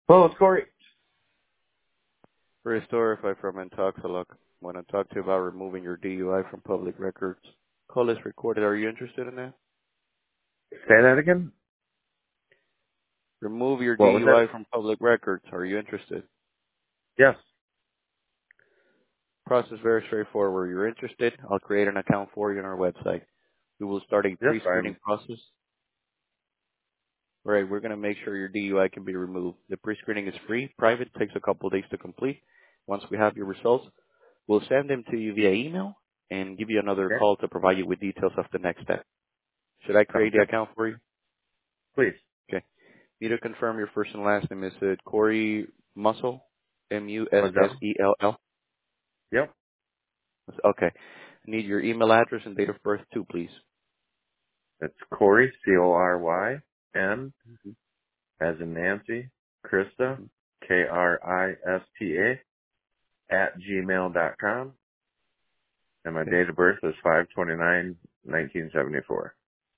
Well, it's Corey. Restore if I from Intoxilog. Want to talk to you about removing your DUI from public records. Call is recorded. Are you interested in that? Say that again? Remove your What was that? DUI from public records. Are you interested? Yes. Process very straightforward. You're interested? I'll create an account for you on our website. We will start a Yes, pre-screening process. All right, we're going to make sure your DUI can be removed. The pre-screening is free, private, takes a couple of days to complete. Once we have your results, we'll send them to you via email and give you another Okay. call to provide you with details of the next step. Should I Sounds create the good. account for you? Please. Okay. Need to confirm your first and last name. Is it Corey Mussell? Mazel? Mussell? Yep. Okay. Need your email address and date of birth too, please. It's Corey, Coryn, hmm as in Nancy, Krista, hmm Krista, @gmail.com. And my Okay. date of birth is 5/29/1974.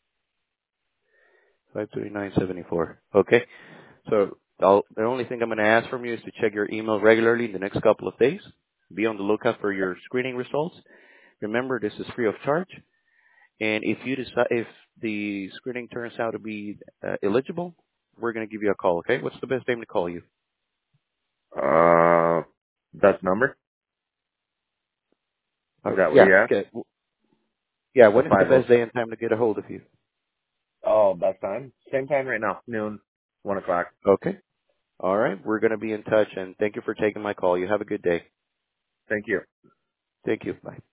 53974. Okay. So the only thing I'm going to ask from you is to check your email regularly in the next couple of days. Be on the lookout for your screening results. Remember, this is free of charge. And if the screening turns out to be eligible, we're going to give you a call. Okay. What's the best name to call you? That's number? Is that what Yeah. you asked? Okay. Yeah. The When is the 50? best day and time to get a hold of you? Oh, best time? Same time right now. Noon. 1 o'clock. Okay. All right. We're going to be in touch, and thank you for taking my call. You have a good day. Thank you. Thank you. Bye.